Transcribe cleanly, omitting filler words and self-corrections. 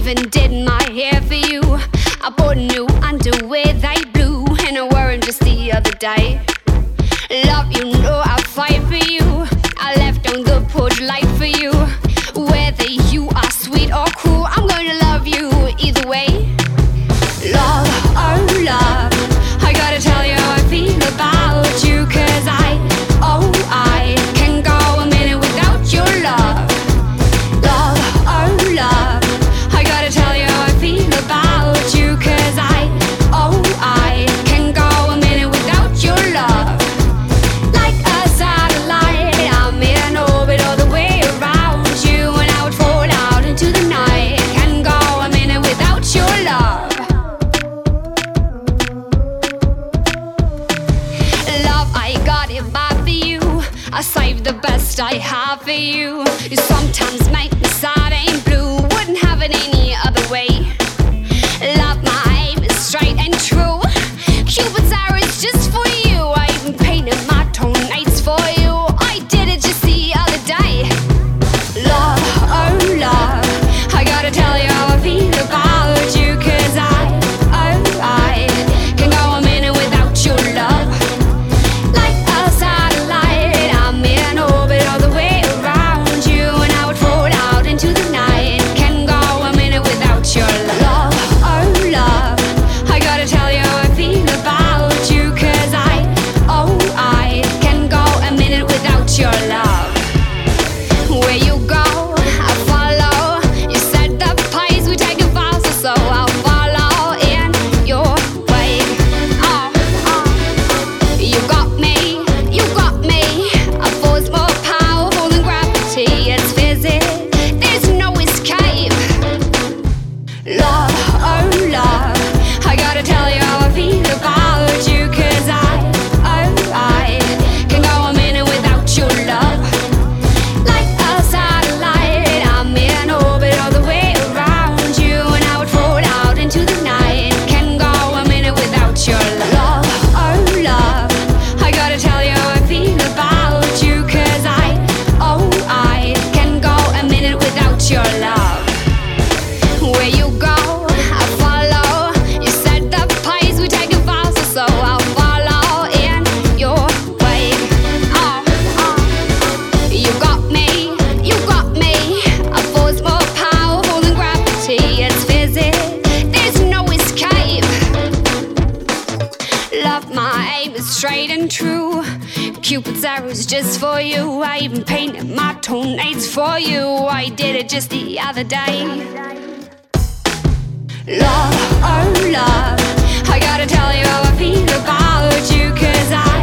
even did my hair for you. I bought new underwear, they blue, and I wore them just the other day. Love, you know I fight for you. I left on the porch light for you. Whether you are sweet or cruel, I'm gonna love you either way. Love, oh love, I gotta tell you how I feel about you, 'cause I can go a minute without your love. Love, oh love, I gotta tell you how I feel about you, 'cause I can go a minute without your love. Like a satellite, I'm in orbit all the way around you, and I would fall out into the night. Can go a minute without your love. Love, I got it bad for you. I save the best I have for you. You sometimes make me sad and blue. Wouldn't have it any other way. Love, my aim is straight and true. Cupid's arrow is just for you. I even painted my toenails for you. I did it just the other day. Love, oh love, I gotta tell you how I feel about you, 'cause I can go a minute without your love. Like a satellite, I'm in orbit all the way around you, and I would fall out into the night. Can go a minute without your love. Oh love, I gotta tell you how I feel about you, 'cause I can go a minute without your love. Where you go, I follow. You set the pace, we take a vow, so I'll follow in your wake. You got me, you got me. A force more powerful than gravity. It's physics, there's no escape. Love, oh love, I gotta tell you how I feel about you, 'cause I can go a minute without your love. Like a satellite, I'm in orbit all the way around you, and I would fall out into the night. Can go a minute without your love. Oh love, I gotta tell you how I feel about you, 'cause I can go a minute without your love. Where you go, I follow. You set the pace, we take a vow, so I'll follow in your wake. You got me, you got me. A force more powerful than gravity. It's physics, there's no escape. Love, my aim is straight and true. Cupid's arrow's just for you. I even painted my toenails for you. I did it just the other day. Love, oh love, I gotta tell you how I feel about you, 'cause I